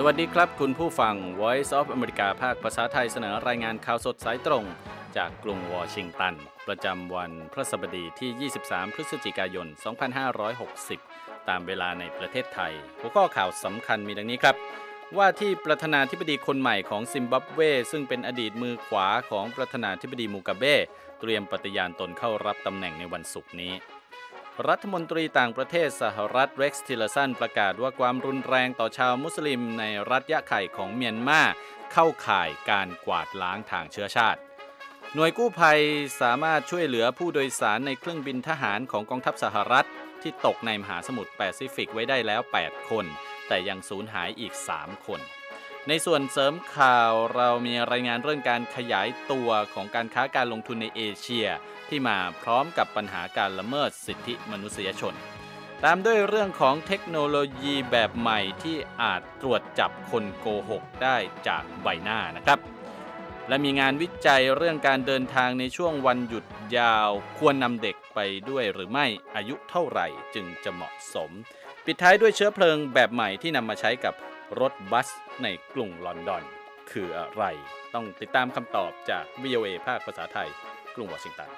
วัสดีครับคุณผู้ฟัง Voice of America ภาคภาษาไทยเสนอรายงานข่าวสดสายตรงจากกรุงวอชิงตันประจำวันพฤหัสบดีที่ 23 พฤศจิกายน 2560 ตามเวลาในประเทศไทยหัวข้อข่าวสำคัญมีดังนี้ครับว่าที่ประธานาธิบดีคนใหม่ของซิมบับเวซึ่งเป็นอดีตมือขวาของประธานาธิบดีมูกาเบเตรียมปฏิญาณตนเข้ารับตำแหน่งในวันศุกร์นี้รัฐมนตรีต่างประเทศสหรัฐเร็กซ์ทิลเลอร์สันประกาศว่าความรุนแรงต่อชาวมุสลิมในรัฐยะไข่ของเมียนมาเข้าข่ายการกวาดล้างทางเชื้อชาติหน่วยกู้ภัยสามารถช่วยเหลือผู้โดยสารในเครื่องบินทหารของกองทัพสหรัฐที่ตกในมหาสมุทรแปซิฟิกไว้ได้แล้ว8คนแต่ยังสูญหายอีก3คนในส่วนเสริมข่าวเรามีรายงานเรื่องการขยายตัวของการค้าการลงทุนในเอเชียที่มาพร้อมกับปัญหาการละเมิดสิทธิมนุษยชนตามด้วยเรื่องของเทคโนโลยีแบบใหม่ที่อาจตรวจจับคนโกหกได้จากใบหน้านะครับและมีงานวิจัยเรื่องการเดินทางในช่วงวันหยุดยาวควรนำเด็กไปด้วยหรือไม่อายุเท่าไหร่จึงจะเหมาะสมปิดท้ายด้วยเชื้อเพลิงแบบใหม่ที่นำมาใช้กับรถบัสในกรุงลอนดอนคืออะไรต้องติดตามคำตอบจาก VOA ภาคภาษาไทยกรุงวอชิงตัน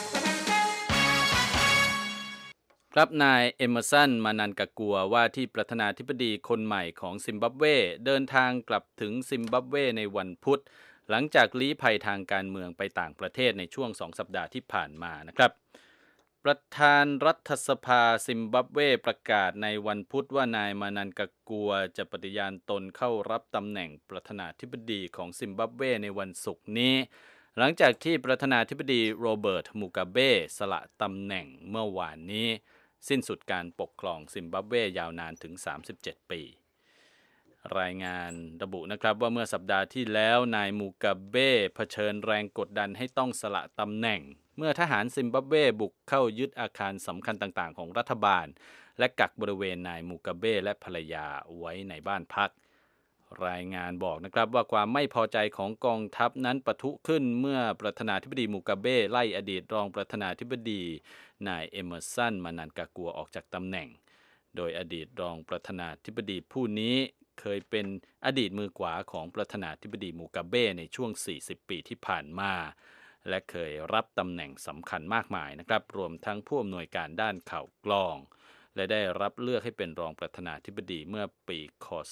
ครับนายเอมเมอร์สันมานันกากัวว่าที่ประธานาธิบดีคนใหม่ของซิมบับเวเดินทางกลับถึงซิมบับเวในวันพุธหลังจากลี้ภัยทางการเมืองไปต่างประเทศในช่วง2 สัปดาห์ที่ผ่านมานะครับประธานรัฐสภาซิมบับเวประกาศในวันพุธว่านายมานันกากัวจะปฏิญาณตนเข้ารับตำแหน่งประธานาธิบดีของซิมบับเวในวันศุกร์นี้หลังจากที่ประธานาธิบดีโรเบิร์ตมูกาเบสละตำแหน่งเมื่อวานนี้สิ้นสุดการปกครองซิมบับเวยาวนานถึง37 ปีรายงานระบุนะครับว่าเมื่อสัปดาห์ที่แล้วนายมูกาเบเผชิญแรงกดดันให้ต้องสละตำแหน่งเมื่อทหารซิมบับเวบุกเข้ายึดอาคารสำคัญต่างๆของรัฐบาลและกักบริเวณนายมูกาเบและภรรยาไว้ในบ้านพักรายงานบอกนะครับว่าความไม่พอใจของกองทัพนั้นปะทุขึ้นเมื่อประธานาธิบดีมูกาเบไล่อดีตรองประธานาธิบดีนายเอมเมอร์สันมานันกากัวออกจากตำแหน่งโดยอดีตรองประธานาธิบดีผู้นี้เคยเป็นอดีตมือขวาของประธานาธิบดีมูกาเบในช่วง40 ปีที่ผ่านมาและเคยรับตำแหน่งสำคัญมากมายนะครับรวมทั้งผู้อำนวยการด้านข่าวกลองและได้รับเลือกให้เป็นรองประธานาธิบดีเมื่อปีคศ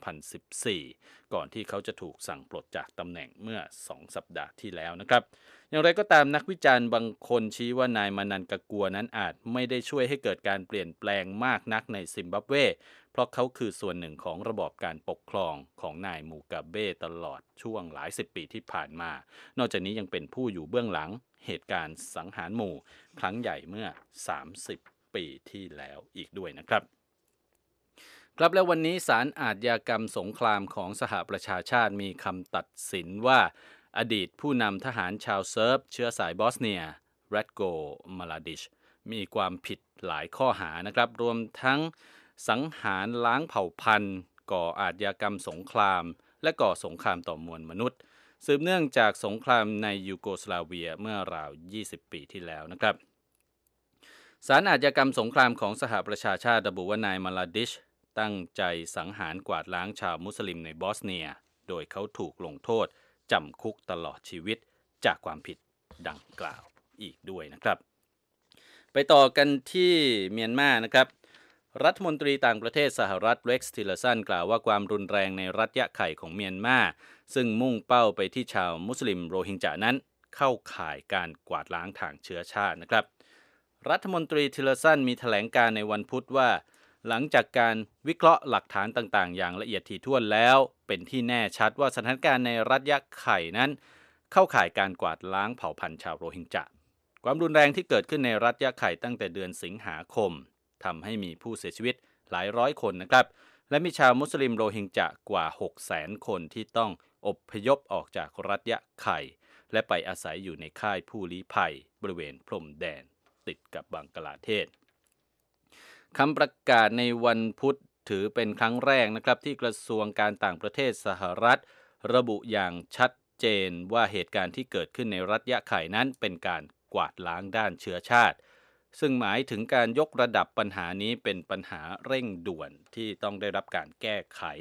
2014ก่อนที่เขาจะถูกสั่งปลดจากตำแหน่งเมื่อ2 สัปดาห์ที่แล้วนะครับอย่างไรก็ตามนักวิจารณ์บางคนชี้ว่านายมานันกากัวนั้นอาจไม่ได้ช่วยให้เกิดการเปลี่ยนแปลงมากนักในซิมบับเวเพราะเขาคือส่วนหนึ่งของระบอบการปกครองของนายมูกาเบตลอดช่วงหลาย10 ปีที่ผ่านมานอกจากนี้ยังเป็นผู้อยู่เบื้องหลังเหตุการณ์สังหารหมู่ครั้งใหญ่เมื่อ30 ปีที่แล้วอีกด้วยนะครับครับแล้ววันนี้ศาลอาชญากรรมสงครามของสหประชาชาติมีคำตัดสินว่าอดีตผู้นำทหารชาวเซิร์ฟเชื้อสายบอสเนียรัตโกมาลาดิชมีความผิดหลายข้อหานะครับรวมทั้งสังหารล้างเผ่าพันธุ์ก่ออาชญากรรมสงครามและก่อสงครามต่อมวลมนุษย์สืบเนื่องจากสงครามในยูโกสลาเวียเมื่อราว20 ปีที่แล้วนะครับศาลอาชญากรรมสงครามของสหประชาชาติระบุว่านายมาลาดิชตั้งใจสังหารกวาดล้างชาวมุสลิมในบอสเนียโดยเขาถูกลงโทษจำคุกตลอดชีวิตจากความผิดดังกล่าวอีกด้วยนะครับไปต่อกันที่เมียนมานะครับรัฐมนตรีต่างประเทศสหรัฐเร็กซ์ทิลเลอร์สันกล่าวว่าความรุนแรงในรัฐยะไข่ของเมียนมาซึ่งมุ่งเป้าไปที่ชาวมุสลิมโรฮิงญานั้นเข้าข่ายการกวาดล้างทางเชื้อชาตินะครับรัฐมนตรีทิลเลอร์สันมีแถลงการในวันพุธว่าหลังจากการวิเคราะห์หลักฐานต่างๆอย่างละเอียดถี่ถ้วนแล้วเป็นที่แน่ชัดว่าสถานการณ์ในรัฐยะไข่นั้นเข้าข่ายการกวาดล้างเผ่าพันธุ์ชาวโรฮิงญาความรุนแรงที่เกิดขึ้นในรัฐยะไข่ตั้งแต่เดือนสิงหาคมทำให้มีผู้เสียชีวิตหลายร้อยคนนะครับและมีชาวมุสลิมโรฮิงญากว่า 600,000 คนที่ต้องอพยพออกจากรัฐยะไข่และไปอาศัยอยู่ในค่ายผู้ลี้ภัยบริเวณพรมแดนติดกับบังกลาเทศคำประกาศในวันพุธถือเป็นครั้งแรกนะครับที่กระทรวงการต่างประเทศสหรัฐระบุอย่างชัดเจนว่าเหตุการณ์ที่เกิดขึ้นในรัฐยะไข่นั้นเป็นการกวาดล้างด้านเชื้อชาติซึ่งหมายถึงการยกระดับปัญหานี้เป็นปัญหาเร่งด่วนที่ต้องได้รับการแก้ไข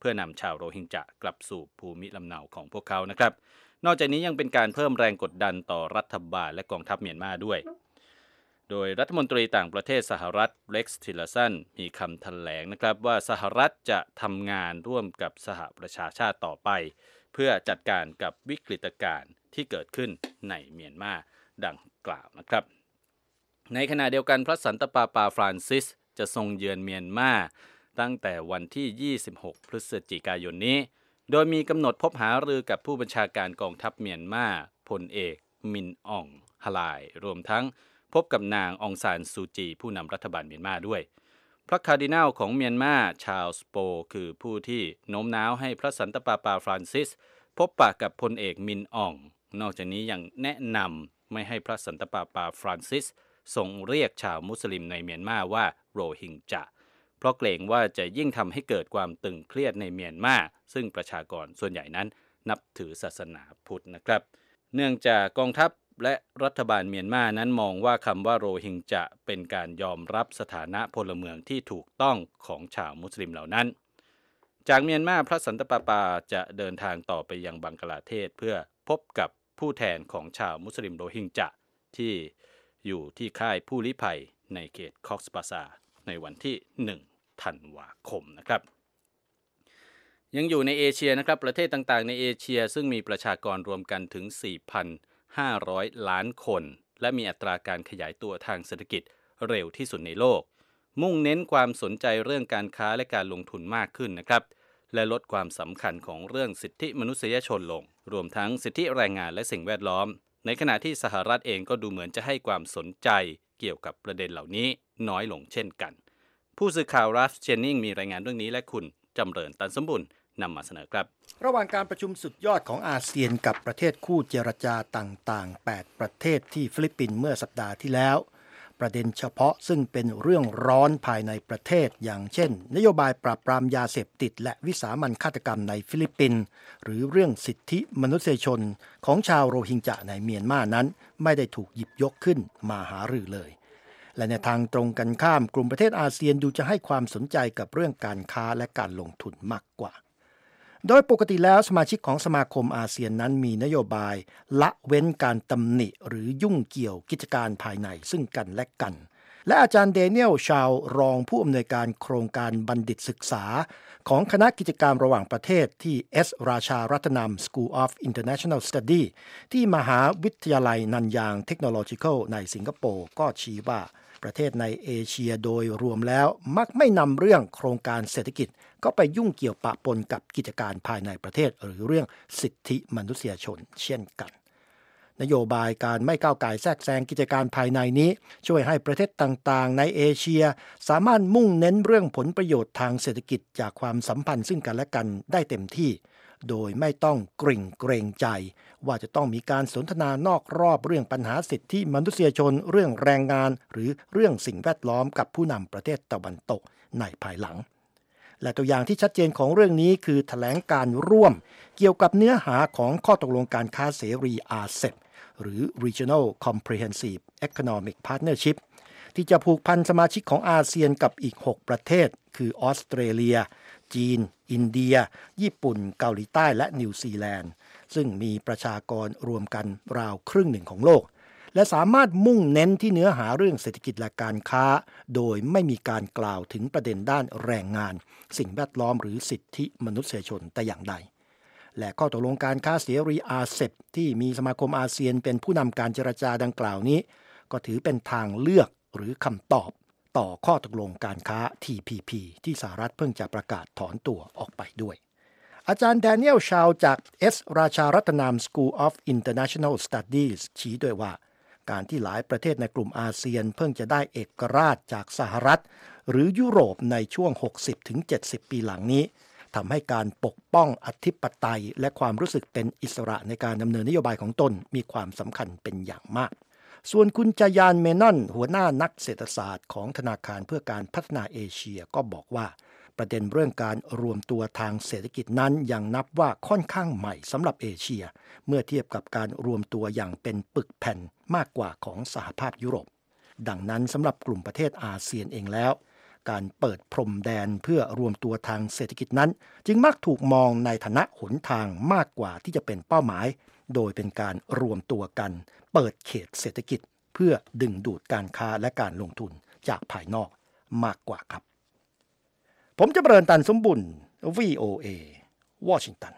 เพื่อนำชาวโรฮิงญะกลับสู่ภูมิลำเนาของพวกเขานะครับนอกจากนี้ยังเป็นการเพิ่มแรงกดดันต่อรัฐบาลและกองทัพเมียนมาด้วยโดยรัฐมนตรีต่างประเทศสหรัฐเล็กซ์ทิลเลอร์สันมีคำแถลงนะครับว่าสหรัฐจะทำงานร่วมกับสหประชาชาติต่อไปเพื่อจัดการกับวิกฤตการณ์ที่เกิดขึ้นในเมียนมาดังกล่าวนะครับในขณะเดียวกันพระสันตะปาปาฟรานซิสจะทรงเยือนเมียนมาตั้งแต่วันที่26พฤศจิกายนนี้โดยมีกำหนดพบหารือกับผู้บัญชาการกองทัพเมียนมาพลเอกมินอ่องฮลายรวมทั้งพบกับนางองซานซูจีผู้นำรัฐบาลเมียนมาด้วยพระคาร์ดินัลของเมียนมาชาร์ลส์โปคือผู้ที่โน้มน้าวให้พระสันตะปาปาฟรานซิสพบปะกับพลเอกมินอ่องนอกจากนี้ยังแนะนำไม่ให้พระสันตะปาปาฟรานซิสส่งเรียกชาวมุสลิมในเมียนมาว่าโรฮิงญะเพราะเกรงว่าจะยิ่งทำให้เกิดความตึงเครียดในเมียนมาซึ่งประชากรส่วนใหญ่นั้นนับถือศาสนาพุทธนะครับเนื่องจากกองทัพและรัฐบาลเมียนมานั้นมองว่าคำว่าโรฮิงญะเป็นการยอมรับสถานะพลเมืองที่ถูกต้องของชาวมุสลิมเหล่านั้นจากเมียนมาพระสันตะปาปาจะเดินทางต่อไปยังบังกลาเทศเพื่อพบกับผู้แทนของชาวมุสลิมโรฮิงญะที่อยู่ที่ค่ายผู้ลี้ภัยในเขตคอกซ์บาซาในวันที่1ธันวาคมนะครับยังอยู่ในเอเชียนะครับประเทศต่างๆในเอเชียซึ่งมีประชากรรวมกันถึง 4,500 ล้านคนและมีอัตราการขยายตัวทางเศรษฐกิจเร็วที่สุดในโลกมุ่งเน้นความสนใจเรื่องการค้าและการลงทุนมากขึ้นนะครับและลดความสำคัญของเรื่องสิทธิมนุษยชนลงรวมทั้งสิทธิแรงงานและสิ่งแวดล้อมในขณะที่สหรัฐเองก็ดูเหมือนจะให้ความสนใจเกี่ยวกับประเด็นเหล่านี้น้อยลงเช่นกันผู้สื่อข่าวรัฟเจนนิงมีรายงานเรื่องนี้และคุณจำเริญตันสมบุญนำมาเสนอครับระหว่างการประชุมสุดยอดของอาเซียนกับประเทศคู่เจรจาต่างๆ8ประเทศที่ฟิลิปปินส์เมื่อสัปดาห์ที่แล้วประเด็นเฉพาะซึ่งเป็นเรื่องร้อนภายในประเทศอย่างเช่นนโยบายปราบปรามยาเสพติดและวิสามัญฆาตกรรมในฟิลิปปินส์หรือเรื่องสิทธิมนุษยชนของชาวโรฮิงญะในเมียนมานั้นไม่ได้ถูกหยิบยกขึ้นมาหารือเลยและในทางตรงกันข้ามกลุ่มประเทศอาเซียนดูจะให้ความสนใจกับเรื่องการค้าและการลงทุนมากกว่าโดยปกติแล้วสมาชิกของสมาคมอาเซียนนั้นมีนโยบายละเว้นการตำหนิหรือยุ่งเกี่ยวกิจการภายในซึ่งกันและกันและอาจารย์เดเนียลชาวรองผู้อำนวยการโครงการบัณฑิตศึกษาของคณะกิจการระหว่างประเทศที่ S ราชารัตนาม School of International Study ที่มหาวิทยาลัยนันยางเทคโนโลยีในสิงคโปร์ก็ชี้ว่าประเทศในเอเชียโดยรวมแล้วมักไม่นำเรื่องโครงการเศรษฐกิจก็ไปยุ่งเกี่ยวปะปนกับกิจการภายในประเทศหรือเรื่องสิทธิมนุษยชนเช่นกันนโยบายการไม่ก้าวก่ายแทรกแซงกิจการภายในนี้ช่วยให้ประเทศต่างๆในเอเชียสามารถมุ่งเน้นเรื่องผลประโยชน์ทางเศรษฐกิจจากความสัมพันธ์ซึ่งกันและกันได้เต็มที่โดยไม่ต้องเกรงใจว่าจะต้องมีการสนทนานอกรอบเรื่องปัญหาสิทธิมนุษยชนเรื่องแรงงานหรือเรื่องสิ่งแวดล้อมกับผู้นำประเทศตะวันตกในภายหลังและตัวอย่างที่ชัดเจนของเรื่องนี้คือแถลงการร่วมเกี่ยวกับเนื้อหาของข้อตกลงการค้าเสรี RCEP หรือ Regional Comprehensive Economic Partnership ที่จะผูกพันสมาชิกของอาเซียนกับอีก6ประเทศคือออสเตรเลียจีนอินเดียญี่ปุ่นเกาหลีใต้และนิวซีแลนด์ซึ่งมีประชากรรวมกันราวครึ่งหนึ่งของโลกและสามารถมุ่งเน้นที่เนื้อหาเรื่องเศรษฐกิจและการค้าโดยไม่มีการกล่าวถึงประเด็นด้านแรงงานสิ่งแวดล้อมหรือสิทธิมนุษยชนแต่อย่างใดและข้อตกลงการค้าเสรี RCEP ที่มีสมาคมอาเซียนเป็นผู้นำการเจรจาดังกล่าวนี้ก็ถือเป็นทางเลือกหรือคำตอบต่อข้อตกลงการค้า TPP ที่สหรัฐเพิ่งจะประกาศถอนตัวออกไปด้วยอาจารย์แดเนียลชาวจาก S ราชารัตนาม School of International Studies ชี้ด้วยว่าการที่หลายประเทศในกลุ่มอาเซียนเพิ่งจะได้เอกราชจากสหรัฐหรือยุโรปในช่วง 60-70 ปีหลังนี้ทำให้การปกป้องอธิปไตยและความรู้สึกเป็นอิสระในการดำเนินนโยบายของตนมีความสำคัญเป็นอย่างมากส่วนคุณจายานเมนอนหัวหน้านักเศรษฐศาสตร์ของธนาคารเพื่อการพัฒนาเอเชียก็บอกว่าประเด็นเรื่องการรวมตัวทางเศรษฐกิจนั้นยังนับว่าค่อนข้างใหม่สำหรับเอเชียเมื่อเทียบกับการรวมตัวอย่างเป็นปึกแผ่นมากกว่าของสหภาพยุโรปดังนั้นสำหรับกลุ่มประเทศอาเซียนเองแล้วการเปิดพรมแดนเพื่อรวมตัวทางเศรษฐกิจนั้นจึงมักถูกมองในฐานะหนทางมากกว่าที่จะเป็นเป้าหมายโดยเป็นการรวมตัวกันเปิดเขตเศรษฐกิจเพื่อดึงดูดการค้าและการลงทุนจากภายนอกมากกว่าครับผมจะเจริญตันสมบุญ VOA วอชิงตัน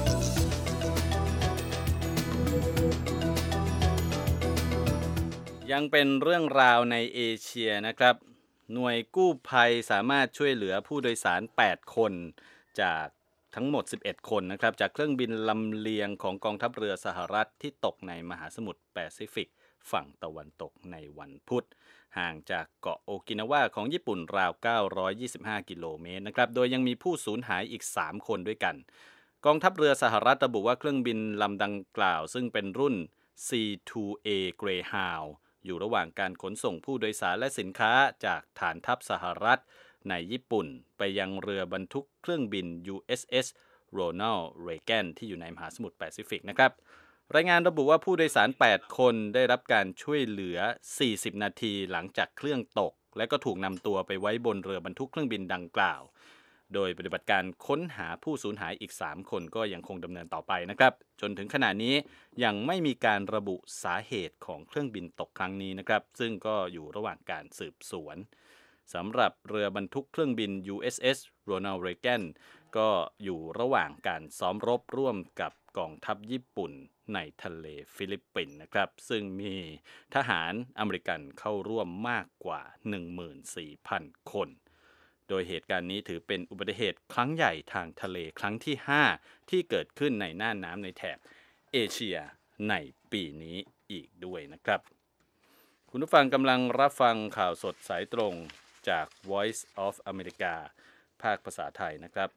ยังเป็นเรื่องราวในเอเชียนะครับหน่วยกู้ภัยสามารถช่วยเหลือผู้โดยสาร8คนจากทั้งหมด11คนนะครับจากเครื่องบินลำเลียงของกองทัพเรือสหรัฐที่ตกในมหาสมุทรแปซิฟิกฝั่งตะวันตกในวันพุธห่างจากเกาะโอกินาวาของญี่ปุ่นราว925กิโลเมตรนะครับโดยยังมีผู้สูญหายอีก3คนด้วยกันกองทัพเรือสหรัฐระบุว่าเครื่องบินลำดังกล่าวซึ่งเป็นรุ่น C2A Greyhoundอยู่ระหว่างการขนส่งผู้โดยสารและสินค้าจากฐานทัพสหรัฐในญี่ปุ่นไปยังเรือบรรทุกเครื่องบิน USS Ronald Reagan ที่อยู่ในมหาสมุทรแปซิฟิกนะครับรายงานระบุว่าผู้โดยสาร8คนได้รับการช่วยเหลือ40นาทีหลังจากเครื่องตกและก็ถูกนำตัวไปไว้บนเรือบรรทุกเครื่องบินดังกล่าวโดยปฏิบัติการค้นหาผู้สูญหายอีก3คนก็ยังคงดำเนินต่อไปนะครับจนถึงขณะนี้ยังไม่มีการระบุสาเหตุของเครื่องบินตกครั้งนี้นะครับซึ่งก็อยู่ระหว่างการสืบสวนสำหรับเรือบรรทุกเครื่องบิน USS Ronald Reagan ก็อยู่ระหว่างการซ้อมรบร่วมกับกองทัพญี่ปุ่นในทะเลฟิลิปปินส์นะครับซึ่งมีทหารอเมริกันเข้าร่วมมากกว่า 14,000 คนโดยเหตุการณ์นี้ถือเป็นอุบัติเหตุครั้งใหญ่ทางทะเลครั้งที่5ที่เกิดขึ้นในน่านน้ำในแถบเอเชียในปีนี้อีกด้วยนะครับคุณผู้ฟังกำลังรับฟังข่าวสดสายตรงจาก Voice of America ภาคภาษาไทยนะครับ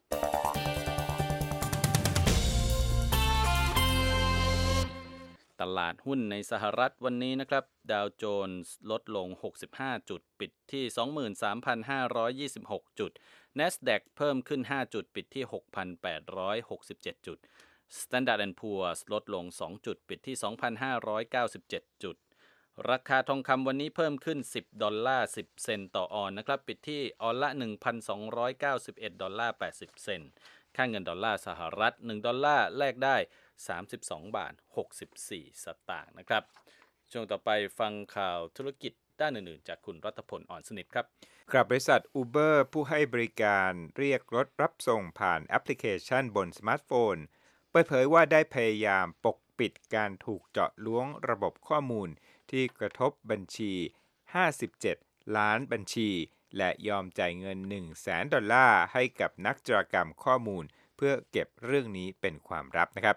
ตลาดหุ้นในสหรัฐวันนี้นะครับดาวโจนส์ลดลง65จุดปิดที่ 23,526 จุด NASDAQ เพิ่มขึ้น5จุดปิดที่ 6,867 จุด Standard & Poor's ลดลง2จุดปิดที่ 2,597 จุดราคาทองคำวันนี้เพิ่มขึ้น$10 10 เซนต์ต่อออนนะครับปิดที่ออนละ $1,291.80 ค่าเงินดอลลาร์สหรัฐ$1แลกได้$32.64 สตางค์นะครับช่วงต่อไปฟังข่าวธุรกิจด้านอื่นๆจากคุณรัตพลอ่อนสนิทครับกับบริษัท Uber ผู้ให้บริการเรียกรถรับส่งผ่านแอปพลิเคชันบนสมาร์ทโฟนเปิดเผยว่าได้พยายามปกปิดการถูกเจาะล้วงระบบข้อมูลที่กระทบบัญชี57ล้านบัญชีและยอมจ่ายเงิน$100,000ให้กับนักโจรกรรมข้อมูลเพื่อเก็บเรื่องนี้เป็นความลับนะครับ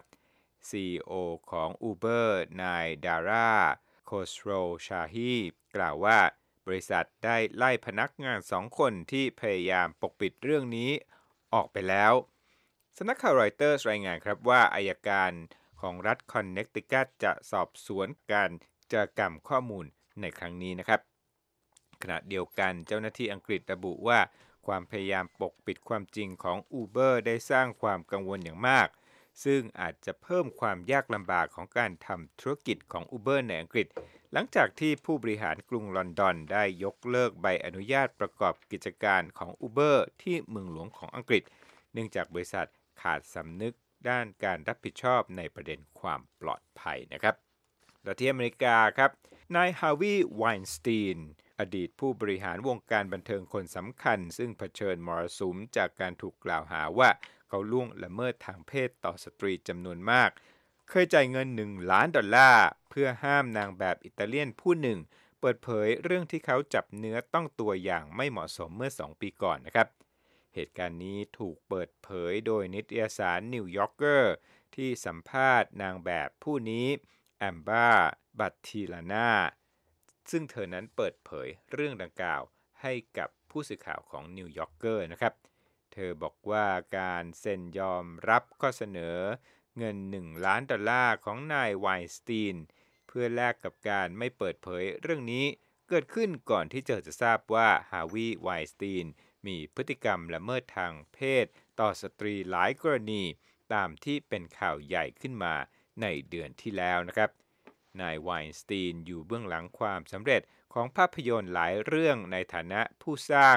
CEO ของ Uber นายดาราโคสโรชาฮีกล่าวว่าบริษัทได้ไล่พนักงาน2คนที่พยายามปกปิดเรื่องนี้ออกไปแล้วสำนักข่าวรอยเตอร์สรายงานครับว่าอัยการของรัฐคอนเนคติคัตจะสอบสวนการโจรกรรมข้อมูลในครั้งนี้นะครับขณะเดียวกันเจ้าหน้าที่อังกฤษระบุว่าความพยายามปกปิดความจริงของ Uber ได้สร้างความกังวลอย่างมากซึ่งอาจจะเพิ่มความยากลำบากของการทำธุรกิจของ Uber ในอังกฤษหลังจากที่ผู้บริหารกรุงลอนดอนได้ยกเลิกใบอนุญาตประกอบกิจการของ Uber ที่เมืองหลวงของอังกฤษเนื่องจากบริษัทขาดสำนึกด้านการรับผิดชอบในประเด็นความปลอดภัยนะครับและที่อเมริกาครับนายฮาร์วีย์ไวน์สตีนอดีตผู้บริหารวงการบันเทิงคนสำคัญซึ่งเผชิญมรสุมจากการถูกกล่าวหาว่าเขาล่วงละเมิดทางเพศต่อสตรีจำนวนมากเคยจ่ายเงิน$1 ล้านเพื่อห้ามนางแบบอิตาเลียนผู้หนึ่งเปิดเผยเรื่องที่เขาจับเนื้อต้องตัวอย่างไม่เหมาะสมเมื่อ2ปีก่อนนะครับเหตุการณ์นี้ถูกเปิดเผยโดยนิตยสารนิวยอร์กเกอร์ที่สัมภาษณ์นางแบบผู้นี้แอมบาบัตติลานาซึ่งเธอนั้นเปิดเผยเรื่องดังกล่าวให้กับผู้สื่อข่าวของนิวยอร์กเกอร์นะครับเธอบอกว่าการเซ็นยอมรับข้อเสนอเงิน$1 ล้านของนายไวน์สตีนเพื่อแลกกับการไม่เปิดเผยเรื่องนี้เกิดขึ้นก่อนที่เธอจะทราบว่าฮาร์วีย์ไวน์สตีนมีพฤติกรรมละเมิดทางเพศต่อสตรีหลายกรณีตามที่เป็นข่าวใหญ่ขึ้นมาในเดือนที่แล้วนะครับนายไวน์สตีนอยู่เบื้องหลังความสำเร็จของภาพยนตร์หลายเรื่องในฐานะผู้สร้าง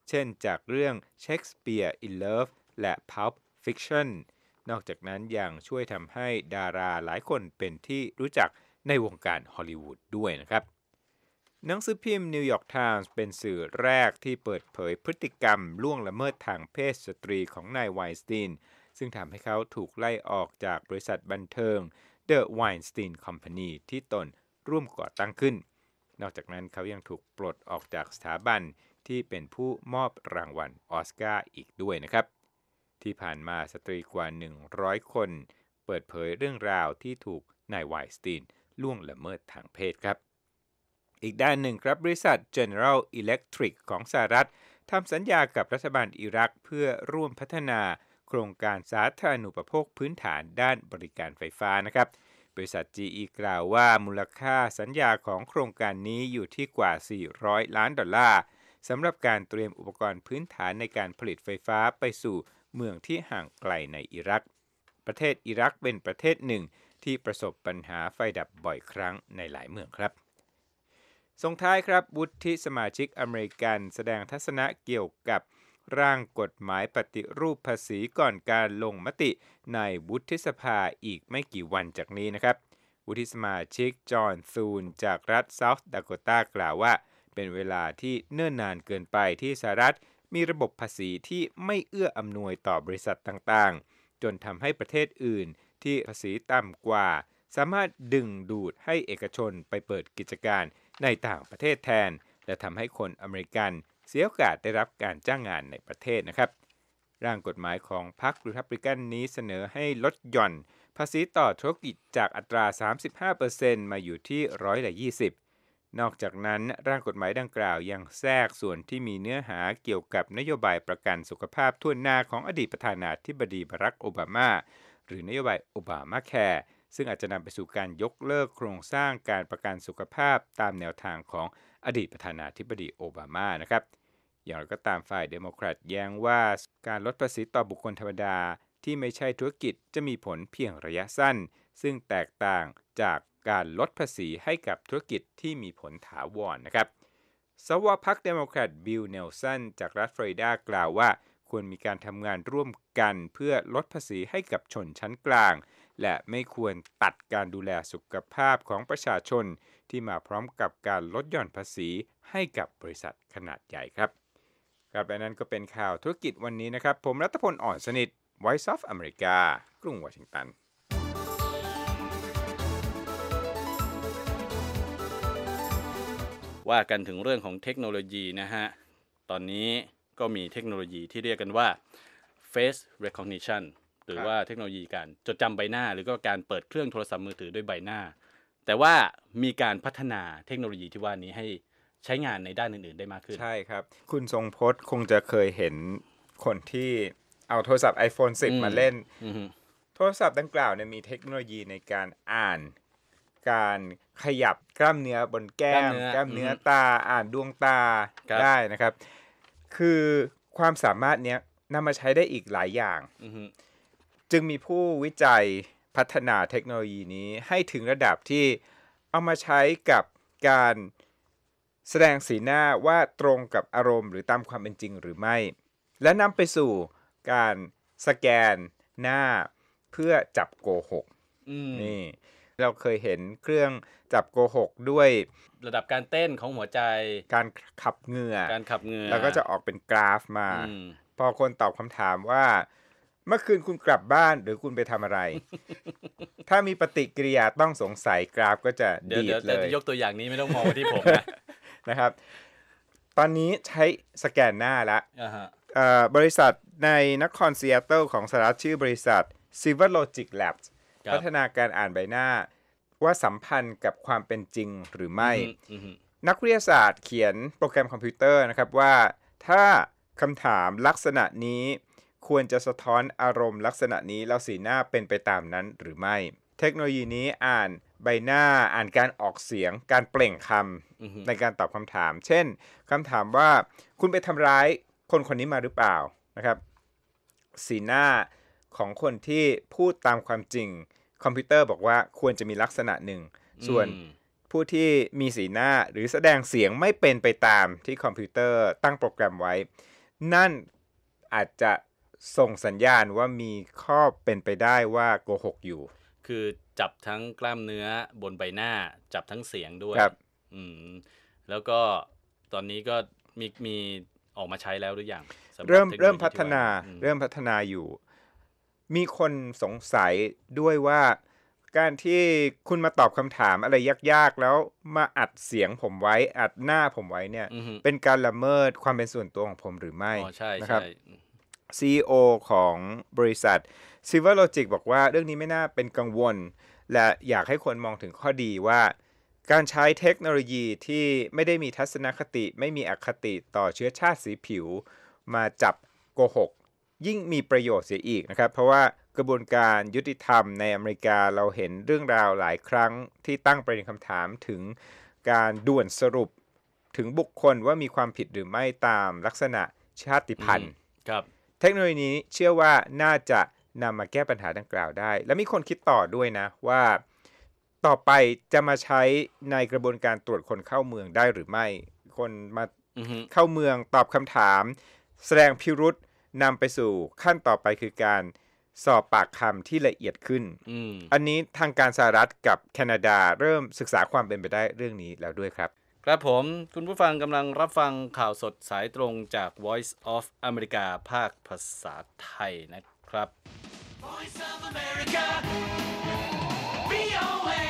เช่นจากเรื่อง Shakespeare in Love และ Pulp Fiction นอกจากนั้นยังช่วยทำให้ดาราหลายคนเป็นที่รู้จักในวงการฮอลลีวูดด้วยนะครับหนังสือพิมพ์ New York Times เป็นสื่อแรกที่เปิดเผยพฤติกรรมล่วงละเมิดทางเพศสตรีของนายไวน์สตีนซึ่งทำให้เขาถูกไล่ออกจากบริษัทบันเทิง The Weinstein Company ที่ตนร่วมก่อตั้งขึ้นนอกจากนั้นเขายังถูกปลดออกจากสถาบันที่เป็นผู้มอบรางวัลออสการ์อีกด้วยนะครับที่ผ่านมาสตรีกว่า100คนเปิดเผยเรื่องราวที่ถูกนายไวน์สตีนล่วงละเมิดทางเพศครับอีกด้านหนึ่งครับบริษัท General Electric ของสหรัฐทำสัญญากับรัฐบาลอิรักเพื่อร่วมพัฒนาโครงการสาธารณูปโภคพื้นฐานด้านบริการไฟฟ้านะครับบริษัท GE กล่าวว่ามูลค่าสัญญาของโครงการนี้อยู่ที่กว่า$400 ล้านสำหรับการเตรียมอุปกรณ์พื้นฐานในการผลิตไฟฟ้าไปสู่เมืองที่ห่างไกลในอิรักประเทศอิรักเป็นประเทศหนึ่งที่ประสบปัญหาไฟดับบ่อยครั้งในหลายเมืองครับส่งท้ายครับวุฒิสมาชิกอเมริกันแสดงทัศนะเกี่ยวกับร่างกฎหมายปฏิรูปภาษีก่อนการลงมติในวุฒิสภาอีกไม่กี่วันจากนี้นะครับวุฒิสมาชิกจอห์นซูนจากรัฐเซาท์ดาโคตากล่าวว่าเป็นเวลาที่เนิ่นนานเกินไปที่สหรัฐมีระบบภาษีที่ไม่เอื้ออำนวยต่อบริษัทต่างๆจนทำให้ประเทศอื่นที่ภาษีต่ำกว่าสามารถดึงดูดให้เอกชนไปเปิดกิจการในต่างประเทศแทนและทำให้คนอเมริกันเสียโอกาสได้รับการจ้างงานในประเทศนะครับร่างกฎหมายของพรรครีพับลิกันนี้เสนอให้ลดหย่อนภาษีต่อธุรกิจจากอัตรา 35% มาอยู่ที่20%นอกจากนั้นร่างกฎหมายดังกล่าวยังแทรกส่วนที่มีเนื้อหาเกี่ยวกับนโยบายประกันสุขภาพทั่วหน้าของอดีตประธานาธิบดีบารักโอบามาหรือนโยบายโอบามาแคร์ซึ่งอาจจะนำไปสู่การยกเลิกโครงสร้างการประกันสุขภาพตามแนวทางของอดีตประธานาธิบดีโอบามานะครับอย่างไรก็ตามฝ่ายเดโมแครตแย้งว่าการลดภาษีต่อบุคคลธรรมดาที่ไม่ใช่ธุรกิจจะมีผลเพียงระยะสั้นซึ่งแตกต่างจากการลดภาษีให้กับธุรกิจที่มีผลถาวรนะครับสว.พรรคเดโมแครตบิล เนลสันจากรัฐฟลอริดากล่าวว่าควรมีการทำงานร่วมกันเพื่อลดภาษีให้กับชนชั้นกลางและไม่ควรตัดการดูแลสุขภาพของประชาชนที่มาพร้อมกับการลดหย่อนภาษีให้กับบริษัทขนาดใหญ่ครับและนั้นก็เป็นข่าวธุรกิจวันนี้นะครับผมรัตพล อ่อนสนิท Voice of America กรุงวอชิงตันว่ากันถึงเรื่องของเทคโนโลยีนะฮะตอนนี้ก็มีเทคโนโลยีที่เรียกกันว่า Face Recognition หรือว่าเทคโนโลยีการจดจำใบหน้าหรือก็การเปิดเครื่องโทรศัพท์มือถือด้วยใบหน้าแต่ว่ามีการพัฒนาเทคโนโลยีที่ว่านี้ให้ใช้งานในด้านอื่นๆได้มากขึ้นใช่ครับคุณทรงพจน์คงจะเคยเห็นคนที่เอาโทรศัพท์ iPhone 10 มาเล่นโทรศัพท์ดังกล่าวเนี่ยมีเทคโนโลยีในการอ่านการขยับกล้ามเนื้อบนแก้มกล้ามเนื้อตาอ่านดวงตาได้นะครับคือความสามารถเนี้ยนำมาใช้ได้อีกหลายอย่างจึงมีผู้วิจัยพัฒนาเทคโนโลยีนี้ให้ถึงระดับที่เอามาใช้กับการแสดงสีหน้าว่าตรงกับอารมณ์หรือตามความเป็นจริงหรือไม่และนำไปสู่การสแกนหน้าเพื่อจับโกหกนี่เราเคยเห็นเครื่องจับโกหกด้วยระดับการเต้นของหัวใจการขับเหงื่อแล้วก็จะออกเป็นกราฟมาพอคนตอบคำถามว่าเมื่อคืนคุณกลับบ้านหรือคุณไปทำอะไร ถ้ามีปฏิกิริยาต้องสงสัยกราฟก็จะดีดเลยยกตัวอย่างนี้ไม่ต้องมองที่ผมนะครับตอนนี้ใช้สแกนหน้าแล้วบริษัทในนครซีแอตเทิลของสหรัฐชื่อบริษัท Silverlogic Labs พัฒนาการอ่านใบหน้าว่าสัมพันธ์กับความเป็นจริงหรือไม่นักวิทยาศาสตร์เขียนโปรแกรมคอมพิวเตอร์นะครับว่าถ้าคำถามลักษณะนี้ควรจะสะท้อนอารมณ์ลักษณะนี้แล้วสีหน้าเป็นไปตามนั้นหรือไม่เทคโนโลยีนี้อ่านใบหน้าอ่านการออกเสียงการเปล่งคำในการตอบคำถามเช่นคำถามว่าคุณไปทำร้ายคนคนนี้มาหรือเปล่านะครับสีหน้าของคนที่พูดตามความจริงคอมพิวเตอร์บอกว่าควรจะมีลักษณะหนึ่งส่วนผู้ที่มีสีหน้าหรือแสดงเสียงไม่เป็นไปตามที่คอมพิวเตอร์ตั้งโปรแกรมไว้นั่นอาจจะส่งสัญญาณว่ามีข้อเป็นไปได้ว่าโกหกอยู่คือจับทั้งกล้ามเนื้อบนใบหน้าจับทั้งเสียงด้วยครับแล้วก็ตอนนี้ก็มีออกมาใช้แล้วหรือยังเริ่มพัฒนาอยู่มีคนสงสัยด้วยว่าการที่คุณมาตอบคำถามอะไรยากๆแล้วมาอัดเสียงผมไว้อัดหน้าผมไว้เนี่ยเป็นการละเมิดความเป็นส่วนตัวของผมหรือไม่นะครับ CEO ของบริษัท Silverlogic บอกว่าเรื่องนี้ไม่น่าเป็นกังวลและอยากให้คนมองถึงข้อดีว่าการใช้เทคโนโลยีที่ไม่ได้มีทัศนคติไม่มีอคติต่อเชื้อชาติสีผิวมาจับโกหกยิ่งมีประโยชน์เสียอีกนะครับเพราะว่ากระบวนการยุติธรรมในอเมริกาเราเห็นเรื่องราวหลายครั้งที่ตั้งประเด็นคำถามถึงการด่วนสรุปถึงบุคคลว่ามีความผิดหรือไม่ตามลักษณะชาติพันธุ์เทคโนโลยีนี้เชื่อว่าน่าจะนำมาแก้ปัญหาดังกล่าวได้และมีคนคิดต่อด้วยนะว่าต่อไปจะมาใช้ในกระบวนการตรวจคนเข้าเมืองได้หรือไม่คนมาเข้าเมืองตอบคำถามแสดงพิรุธนำไปสู่ขั้นต่อไปคือการสอบปากคำที่ละเอียดขึ้นอันนี้ทางการสหรัฐกับแคนาดาเริ่มศึกษาความเป็นไปได้เรื่องนี้แล้วด้วยครับครับผมคุณผู้ฟังกำลังรับฟังข่าวสดสายตรงจาก Voice of America ภาคภาษาไทยนะครับ Voice of America VOA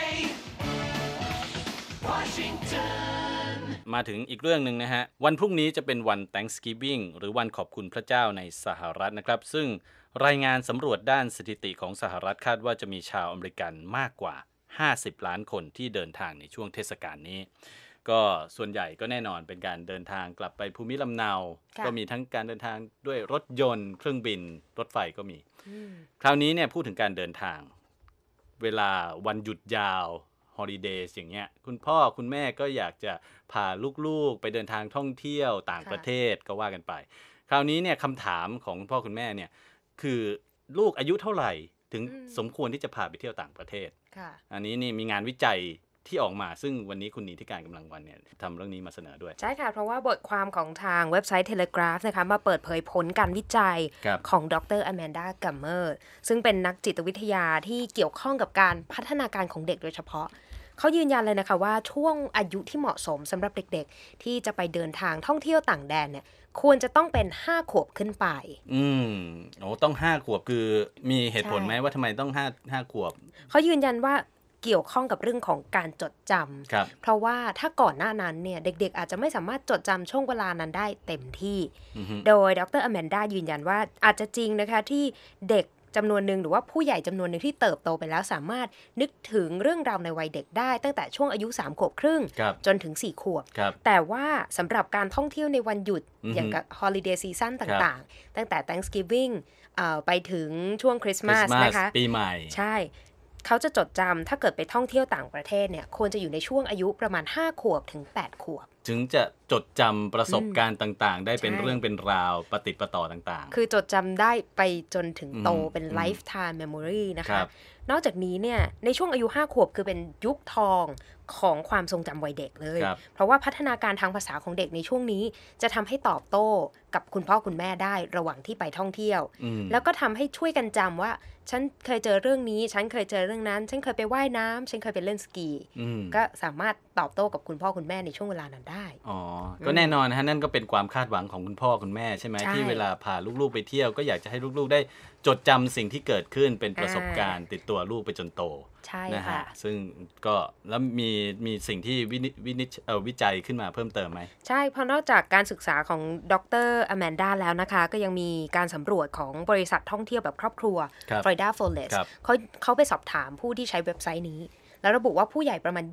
Washington มาถึงอีกเรื่องหนึ่งนะฮะวันพรุ่งนี้จะเป็นวัน Thanksgiving หรือวันขอบคุณพระเจ้าในสหรัฐนะครับซึ่งรายงานสำรวจด้านสถิติของสหรัฐคาดว่าจะมีชาวอเมริกันมากกว่า50ล้านคนที่เดินทางในช่วงเทศกาลนี้ก็ส่วนใหญ่ก็แน่นอนเป็นการเดินทางกลับไปภูมิลำเนาก็มีทั้งการเดินทางด้วยรถยนต์เครื่องบินรถไฟก็มีคราวนี้เนี่ยพูดถึงการเดินทางเวลาวันหยุดยาวฮอลิเดย์อย่างเงี้ยคุณพ่อคุณแม่ก็อยากจะพาลูกๆไปเดินทางท่องเที่ยวต่างประเทศก็ว่ากันไปคราวนี้เนี่ยคำถามของคุณพ่อคุณแม่เนี่ยคือลูกอายุเท่าไหร่ถึงสมควรที่จะพาไปเที่ยวต่างประเทศอันนี้นี่มีงานวิจัยที่ออกมาซึ่งวันนี้คุณนีที่การกำลังวันเนี่ยทำเรื่องนี้มาเสนอด้วยใช่ค่ะเพราะว่าบทความของทางเว็บไซต์ Telegraph นะคะมาเปิดเผยผลการวิจัยของดร. อแมนดา กัมเมอร์ซึ่งเป็นนักจิตวิทยาที่เกี่ยวข้องกับการพัฒนาการของเด็กโดยเฉพาะเขายืนยันเลยนะคะว่าช่วงอายุที่เหมาะสมสำหรับเด็กๆที่จะไปเดินทางท่องเที่ยวต่างแดนเนี่ยควรจะต้องเป็น5ขวบขึ้นไปต้อง5ขวบคือมีเหตุผลไหมว่าทำไมต้อง5ขวบเขายืนยันว่าเกี่ยวข้องกับเรื่องของการจดจำเพราะว่าถ้าก่อนหน้านั้นเนี่ยเด็กๆอาจจะไม่สามารถจดจำช่วงเวลานั้นได้เต็มที่โดยดร. อแมนดายืนยันว่าอาจจะจริงนะคะที่เด็กจำนวนหนึ่งหรือว่าผู้ใหญ่จำนวนหนึ่งที่เติบโตไปแล้วสามารถนึกถึงเรื่องราวในวัยเด็กได้ตั้งแต่ช่วงอายุ3 ขวบครึ่งจนถึง4 ขวบแต่ว่าสำหรับการท่องเที่ยวในวันหยุดอย่างกับ holiday season ต่างๆตั้งแต่ Thanksgiving ไปถึงช่วงคริสต์มาสนะคะปีใหม่ใช่เขาจะจดจำถ้าเกิดไปท่องเที่ยวต่างประเทศเนี่ยควรจะอยู่ในช่วงอายุประมาณ5 ขวบถึง8 ขวบถึงจะจดจำประสบการณ์ต่างๆได้เป็นเรื่องเป็นราวปฏิปต่อต่างๆคือจดจำได้ไปจนถึงโตเป็น lifetime memory นะคะนอกจากนี้เนี่ยในช่วงอายุ5 ขวบคือเป็นยุคทองของความทรงจำวัยเด็กเลยเพราะว่าพัฒนาการทางภาษาของเด็กในช่วงนี้จะทำให้ตอบโต้กับคุณพ่อคุณแม่ได้ระหว่างที่ไปท่องเที่ยวแล้วก็ทำให้ช่วยกันจำว่าฉันเคยเจอเรื่องนี้ฉันเคยเจอเรื่องนั้นฉันเคยไปว่ายน้ำฉันเคยไปเล่นสกีก็สามารถตอบโต้กับคุณพ่อคุณแม่ในช่วงเวลานั้นได้ก็แน่นอนนะฮะนั่นก็เป็นความคาดหวังของคุณพ่อคุณแม่ใช่ไหมที่เวลาพาลูกๆไปเที่ยวก็อยากจะให้ลูกๆได้จดจำสิ่งที่เกิดขึ้นเป็นประสบการณ์ติดตัวลูกไปจนโตนะฮะซึ่งก็แล้วมีสิ่งที่วิจัยขึ้นมาเพิ่มเติมไหมใช่เพราะนอกจากการศึกษาของดร. อแมนดาแล้วนะคะก็ยังมีการสำรวจของบริษัทท่องเที่ยวแบบครอบครัว Florida Forest เขาไปสอบถามผู้ที่ใช้เว็บไซต์นี้แล้วระบุว่าผู้ใหญ่ประมาณ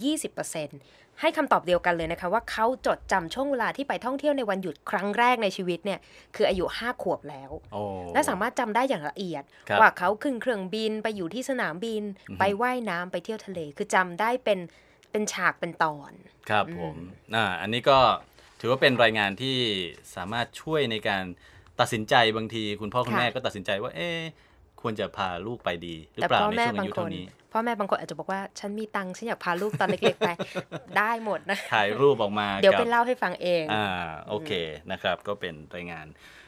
20% ให้คำตอบเดียวกันเลยนะคะว่าเขาจดจำช่วงเวลาที่ไปท่องเที่ยวในวันหยุดครั้งแรกในชีวิตเนี่ยคืออายุ5 ขวบแล้วและสามารถจำได้อย่างละเอียดว่าเขาขึ้นเครื่องบินไปอยู่ที่สนามบินไปว่ายน้ำไปเที่ยวทะเลคือจำได้เป็นฉากเป็นตอนครับผมอันนี้ก็ถือว่าเป็นรายงานที่สามารถช่วยในการตัดสินใจบางทีคุณพ่อคุณแม่ก็ตัดสินใจว่าควรจะพาลูกไปดีหรือเปล่าในช่วงอายุเท่านี้พ่อแม่บางคนอาจจะบอกว่าฉันมีตังค์ฉันอยากพาลูกตอนเล็กๆไป ได้หมดนะถ่ายรูปออกมาเดี๋ยวไปเล่าให้ฟังเองโอเคนะครับก็เป็นรายงาน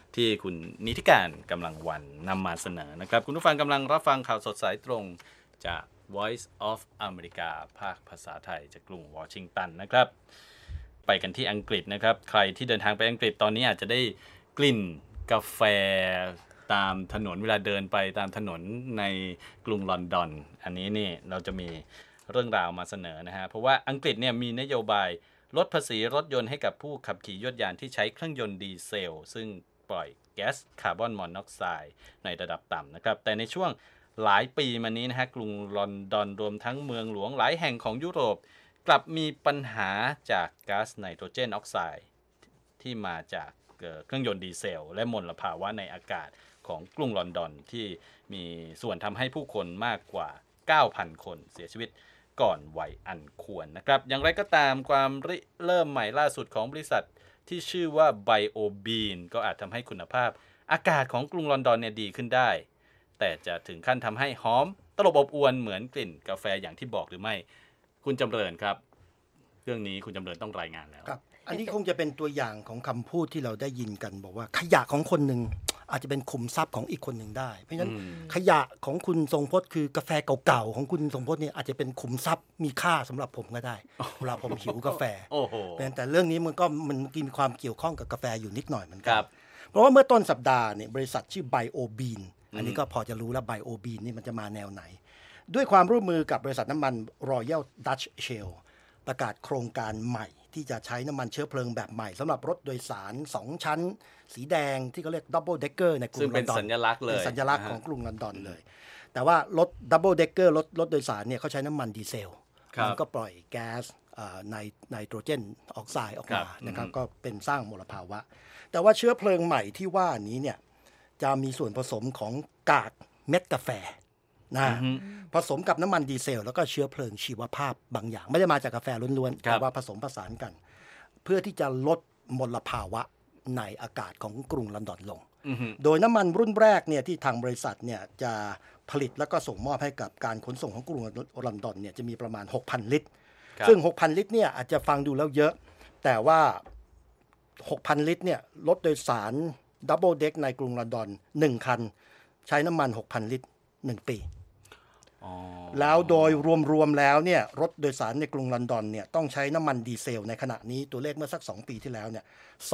ที่คุณนิติการกำลังวันนำมาเสนอนะครับคุณผู้ฟังกำลังรับฟังข่าวสดสายตรงจาก Voice of America ภาคภาษาไทยจากกรุงวอชิงตันนะครับไปกันที่อังกฤษนะครับใครที่เดินทางไปอังกฤษตอนนี้อาจจะได้กลิ่นกาแฟตามถนนเวลาเดินไปตามถนนในกรุงลอนดอนอันนี้นี่เราจะมีเรื่องราวมาเสนอนะฮะเพราะว่าอังกฤษเนี่ยมีนโยบายลดภาษีรถยนต์ให้กับผู้ขับขี่ยวดยานที่ใช้เครื่องยนต์ดีเซลซึ่งปล่อยแก๊สคาร์บอนมอนอกไซด์ในระดับต่ำนะครับแต่ในช่วงหลายปีมานี้นะฮะกรุงลอนดอนรวมทั้งเมืองหลวงหลายแห่งของยุโรปกลับมีปัญหาจากก๊าซไนโตรเจนออกไซด์ที่มาจากเครื่องยนต์ดีเซลและมลภาวะในอากาศของกรุงลอนดอนที่มีส่วนทำให้ผู้คนมากกว่า 9,000 คนเสียชีวิตก่อนวัยอันควรนะครับอย่างไรก็ตามความเริ่มใหม่ล่าสุดของบริษัทที่ชื่อว่า BioBean ก็อาจทำให้คุณภาพอากาศของกรุงลอนดอนเนี่ยดีขึ้นได้แต่จะถึงขั้นทำให้หอมตลบอบอวนเหมือนกลิ่นกาแฟอย่างที่บอกหรือไม่คุณจำเริญครับเรื่องนี้คุณจำเริญต้องรายงานแล้วครับอันนี้คงจะเป็นตัวอย่างของคำพูดที่เราได้ยินกันบอกว่าขยะของคนหนึ่งอาจจะเป็นขุมทรัพย์ของอีกคนหนึ่งได้เพราะฉะนั้นขยะของคุณทรงพจน์คือกาแฟเก่าๆของคุณทรงพจน์เนี่ยอาจจะเป็นขุมทรัพย์มีค่าสำหรับผมก็ได้เวลาผมหิวกาแฟแต่เรื่องนี้มันมีความเกี่ยวข้องกับกาแฟอยู่นิดหน่อยเหมือนกันเพราะว่าเมื่อต้นสัปดาห์เนี่ยบริษัทชื่อ BioBean อันนี้ก็พอจะรู้แล้ว BioBean นี่มันจะมาแนวไหนด้วยความร่วมมือกับบริษัทน้ำมัน Royal Dutch Shell ประกาศโครงการใหม่ที่จะใช้น้ำมันเชื้อเพลิงแบบใหม่สำหรับรถโดยสาร2ชั้นสีแดงที่เขาเรียก Double Decker ในกรุงลอนดอนซึ่งเป็นสัญลักษณ์เลยเป็นสัญลักษณ์ของกรุงลอนดอนเลยแต่ว่ารถ Double Decker รถโดยสารเนี่ยเขาใช้น้ำมันดีเซลมันก็ปล่อยแก๊สไนโตรเจนออกไซด์ออกมานะครับก็เป็นสร้างมลภาวะแต่ว่าเชื้อเพลิงใหม่ที่ว่านี้เนี่ยจะมีส่วนผสมของกากเม็ดกาแฟนะผสมกับน้ำมันดีเซลแล้วก็เชื้อเพลิงชีวภาพบางอย่างไม่ได้มาจากกาแฟล้วนๆแต่ว่าผสมผสานกันเพื่อที่จะลดมลภาวะในอากาศของกรุงลอนดอนลงโดยน้ำมันรุ่นแรกเนี่ยที่ทางบริษัทเนี่ยจะผลิตแล้วก็ส่งมอบให้กับการขนส่งของกรุงลอนดอนเนี่ยจะมีประมาณ 6,000 ลิตรซึ่ง 6,000 ลิตรเนี่ยอาจจะฟังดูแล้วเยอะแต่ว่า 6,000 ลิตรเนี่ยรถโดยสารดับเบิลเด็กในกรุงลอนดอน1คันใช้น้ำมัน 6,000 ลิตร1ปีแล้วโดยรวมๆแล้วเนี่ยรถโดยสารในกรุงลอนดอนเนี่ยต้องใช้น้ำมันดีเซลในขณะนี้ตัวเลขเมื่อสัก2ปีที่แล้วเนี่ย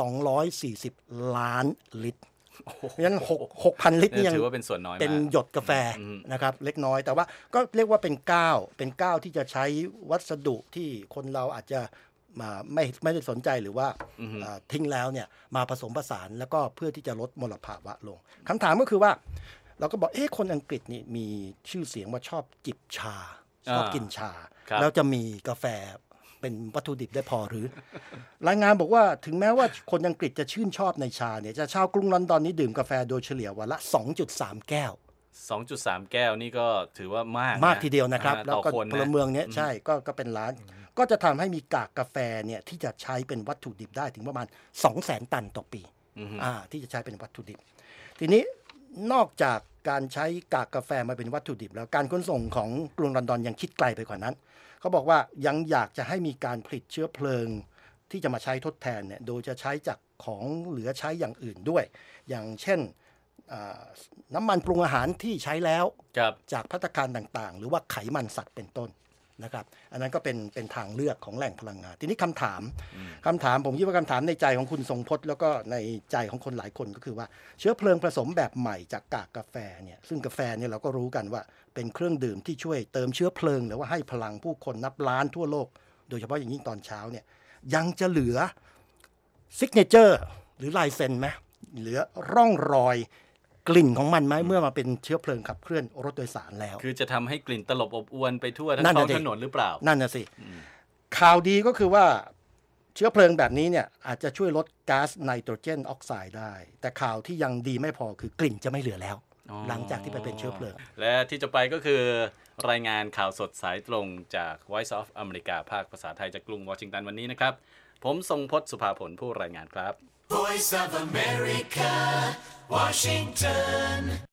240ล้านลิตรเพราะฉะนั้น 6,000 ลิตรนี่ยังถือว่าเป็นส่วนน้อยเป็นหยดกาแฟนะครับเล็กน้อยแต่ว่าก็เรียกว่าเป็นก้าวที่จะใช้วัสดุที่คนเราอาจจะไม่ได้สนใจหรือว่าทิ้งแล้วเนี่ยมาผสมผสานแล้วก็เพื่อที่จะลดมลภาวะลงคำถามก็คือว่าเราก็บอกคนอังกฤษนี่มีชื่อเสียงว่าชอบจิบชาชอบกินชาแล้วจะมีกาแฟเป็นวัตถุดิบได้พอหรือรายงานบอกว่าถึงแม้ว่าคนอังกฤษจะชื่นชอบในชาเนี่ยจะชาวกรุงลอนดอนนี้ดื่มกาแฟโดยเฉลี่ยวันละ 2.3 แก้ว 2.3 แก้วนี่ก็ถือว่ามากทีเดียวนะครับแล้วก็พลเมืองเนี่ยใช่ก็เป็นล้านก็จะทำให้มีกากกาแฟเนี่ยที่จะใช้เป็นวัตถุดิบได้ถึงประมาณ 200,000 ตันต่อปีที่จะใช้เป็นวัตถุดิบทีนี้นอกจากการใช้กากกาแฟมาเป็นวัตถุดิบแล้วการขนส่งของกรุงลอนดอนยังคิดไกลไปกว่านั้นเขาบอกว่ายังอยากจะให้มีการผลิตเชื้อเพลิงที่จะมาใช้ทดแทนเนี่ยโดยจะใช้จากของเหลือใช้อย่างอื่นด้วยอย่างเช่นน้ำมันปรุงอาหารที่ใช้แล้วจากภัตตาคารต่างๆหรือว่าไขมันสัตว์เป็นต้นนะครับอันนั้นก็เป็นทางเลือกของแหล่งพลังงานทีนี้คำถามผมคิดว่าคำถามในใจของคุณทรงพจน์แล้วก็ในใจของคนหลายคนก็คือว่าเชื้อเพลิงผสมแบบใหม่จากกากกาแฟเนี่ยซึ่งกาแฟเนี่ยเราก็รู้กันว่าเป็นเครื่องดื่มที่ช่วยเติมเชื้อเพลิงหรือว่าให้พลังผู้คนนับล้านทั่วโลกโดยเฉพาะอย่างยิ่งตอนเช้าเนี่ยยังจะเหลือซิกเนเจอร์หรือลายเซ็นไหมเหลือร่องรอยกลิ่นของมันไหมเมื่อมาเป็นเชื้อเพลิงขับเคลื่อนรถโดยสารแล้วคือจะทำให้กลิ่นตลบอบอวนไปทั่วทั้งท้องถนนหรือเปล่านั่นน่ะสิข่าวดีก็คือว่าเชื้อเพลิงแบบนี้เนี่ยอาจจะช่วยลดก๊าซไนโตรเจนออกไซด์ได้แต่ข่าวที่ยังดีไม่พอคือกลิ่นจะไม่เหลือแล้วหลังจากที่ไปเป็นเชื้อเพลิงและที่จะไปก็คือรายงานข่าวสดสายตรงจาก Voice of America ภาคภาษาไทยจากกรุงวอชิงตันวันนี้นะครับผมทรงพจน์สุภาผลผู้รายงานครับ Voice of America Washington